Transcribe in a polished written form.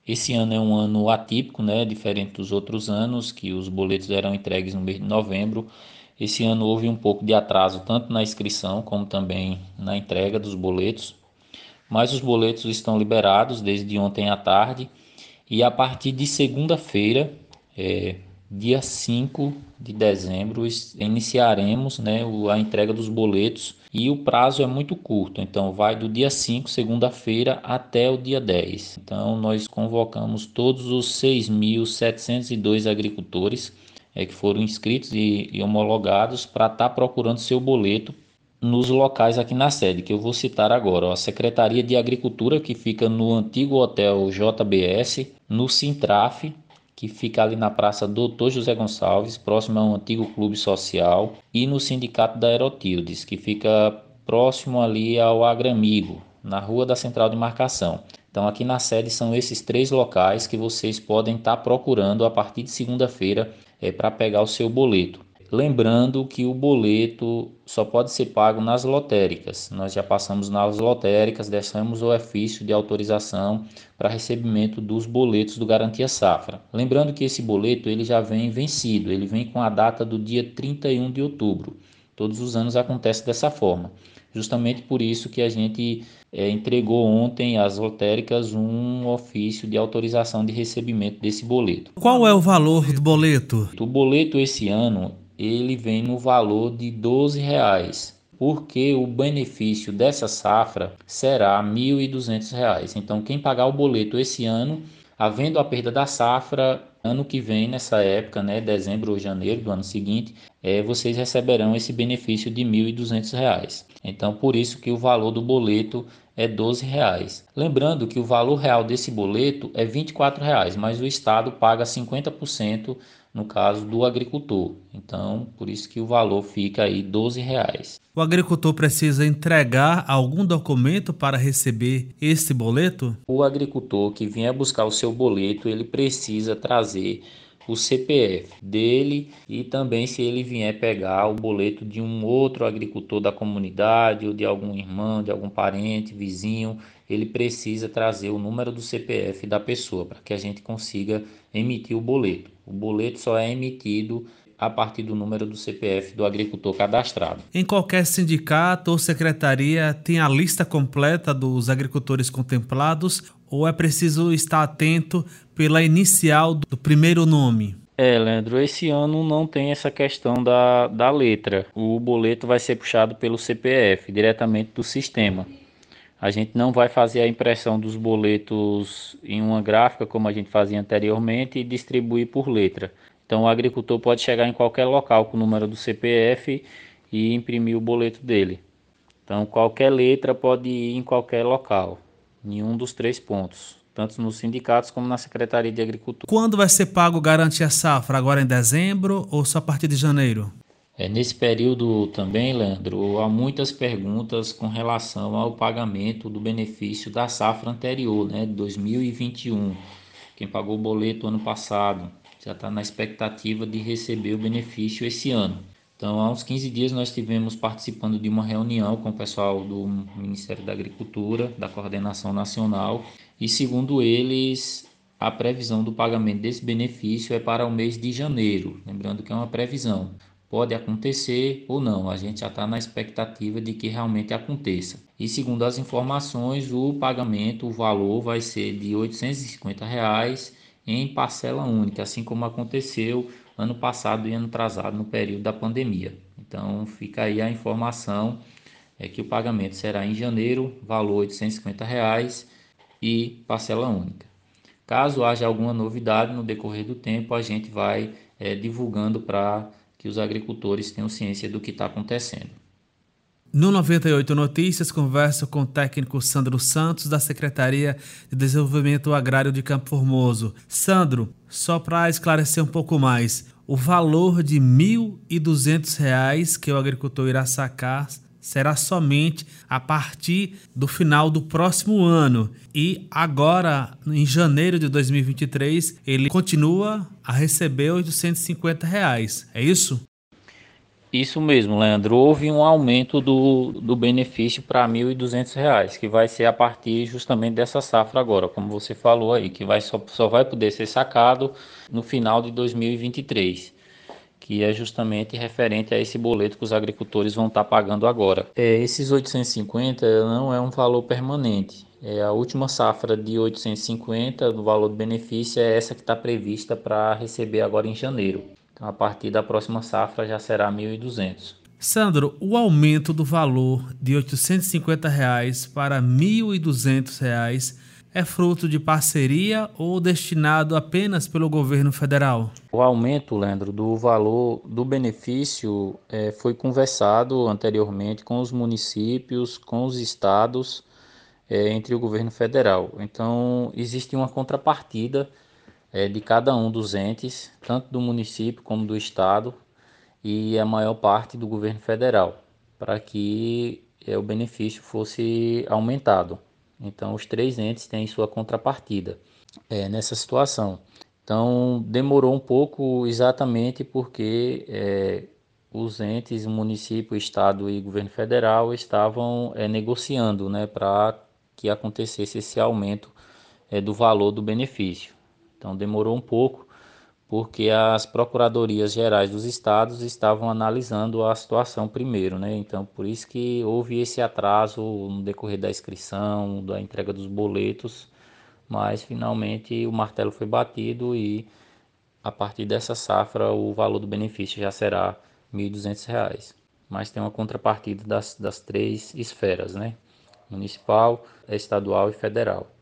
Esse ano é um ano atípico, né, diferente dos outros anos, que os boletos eram entregues no mês de novembro. Esse ano houve um pouco de atraso, tanto na inscrição como também na entrega dos boletos, mas os boletos estão liberados desde ontem à tarde e a partir de segunda-feira, dia 5 de dezembro, iniciaremos, né, a entrega dos boletos e o prazo é muito curto, então vai do dia 5, segunda-feira, até o dia 10. Então nós convocamos todos os 6.702 agricultores que foram inscritos e homologados para estar procurando seu boleto nos locais aqui na sede, que eu vou citar agora, ó, a Secretaria de Agricultura, que fica no antigo Hotel JBS, no Sintraf, que fica ali na Praça Doutor José Gonçalves, próximo a um antigo clube social, e no Sindicato da Aerotildes, que fica próximo ali ao Agramigo, na Rua da Central de Marcação. Então aqui na sede são esses 3 locais que vocês podem estar procurando a partir de segunda-feira para pegar o seu boleto. Lembrando que o boleto só pode ser pago nas lotéricas. Nós já passamos nas lotéricas, deixamos o ofício de autorização para recebimento dos boletos do Garantia Safra. Lembrando que esse boleto ele já vem vencido, ele vem com a data do dia 31 de outubro. Todos os anos acontece dessa forma. Justamente por isso que a gente entregou ontem às lotéricas um ofício de autorização de recebimento desse boleto. Qual é o valor do boleto? O boleto esse ano ele vem no valor de R$ 12, porque o benefício dessa safra será R$ 1.200. Então, quem pagar o boleto esse ano, havendo a perda da safra, ano que vem, nessa época, né, dezembro ou janeiro do ano seguinte, vocês receberão esse benefício de R$ 1.200. Então, por isso que o valor do boleto é R$ 12. Lembrando que o valor real desse boleto é R$ 24, mas o Estado paga 50% no caso do agricultor. Então, por isso que o valor fica aí R$ 12. O agricultor precisa entregar algum documento para receber esse boleto? O agricultor que vier buscar o seu boleto, ele precisa trazer o CPF dele e também se ele vier pegar o boleto de um outro agricultor da comunidade ou de algum irmão, de algum parente, vizinho, ele precisa trazer o número do CPF da pessoa para que a gente consiga emitir o boleto. O boleto só é emitido a partir do número do CPF do agricultor cadastrado. Em qualquer sindicato ou secretaria tem a lista completa dos agricultores contemplados ou é preciso estar atento pela inicial do primeiro nome? Leandro, esse ano não tem essa questão da letra. O boleto vai ser puxado pelo CPF, diretamente do sistema. A gente não vai fazer a impressão dos boletos em uma gráfica, como a gente fazia anteriormente, e distribuir por letra. Então, o agricultor pode chegar em qualquer local com o número do CPF e imprimir o boleto dele. Então, qualquer letra pode ir em qualquer local, em um dos 3 pontos, tanto nos sindicatos como na Secretaria de Agricultura. Quando vai ser pago o Garantia Safra? Agora em dezembro ou só a partir de janeiro? Nesse período também, Leandro, há muitas perguntas com relação ao pagamento do benefício da safra anterior, né, de 2021. Quem pagou o boleto ano passado já está na expectativa de receber o benefício esse ano. Então, há uns 15 dias nós estivemos participando de uma reunião com o pessoal do Ministério da Agricultura, da Coordenação Nacional, e segundo eles, a previsão do pagamento desse benefício é para o mês de janeiro. Lembrando que é uma previsão. Pode acontecer ou não, a gente já está na expectativa de que realmente aconteça. E segundo as informações, o pagamento, o valor vai ser de R$ 850 em parcela única, assim como aconteceu ano passado e ano atrasado no período da pandemia. Então fica aí a informação que o pagamento será em janeiro, valor R$ 850 e parcela única. Caso haja alguma novidade no decorrer do tempo, a gente vai divulgando para que os agricultores tenham ciência do que está acontecendo. No 98 Notícias, converso com o técnico Sandro Santos, da Secretaria de Desenvolvimento Agrário de Campo Formoso. Sandro, só para esclarecer um pouco mais, o valor de R$ 1.200 que o agricultor irá sacar será somente a partir do final do próximo ano. E agora, em janeiro de 2023, ele continua a receber R$ 850. É isso? Isso mesmo, Leandro. Houve um aumento do benefício para R$ 1.200, que vai ser a partir justamente dessa safra agora, como você falou aí, que só vai poder ser sacado no final de 2023, que é justamente referente a esse boleto que os agricultores vão estar pagando agora. Esses 850 não é um valor permanente. A última safra de 850 do valor do benefício é essa que está prevista para receber agora em janeiro. Então, a partir da próxima safra já será 1.200. Sandro, o aumento do valor de R$ 850 para R$ 1.200 é fruto de parceria ou destinado apenas pelo governo federal? O aumento, Leandro, do valor do benefício foi conversado anteriormente com os municípios, com os estados, entre o governo federal. Então, existe uma contrapartida de cada um dos entes, tanto do município como do estado, e a maior parte do governo federal, para que o benefício fosse aumentado. Então, os três entes têm sua contrapartida nessa situação. Então, demorou um pouco exatamente porque os entes, o município, o estado e governo federal estavam negociando, né, para que acontecesse esse aumento do valor do benefício. Então, demorou um pouco porque as procuradorias gerais dos estados estavam analisando a situação primeiro, né? Então, por isso que houve esse atraso no decorrer da inscrição, da entrega dos boletos, mas finalmente o martelo foi batido e a partir dessa safra o valor do benefício já será R$ 1.200. Mas tem uma contrapartida das três esferas, né? Municipal, estadual e federal.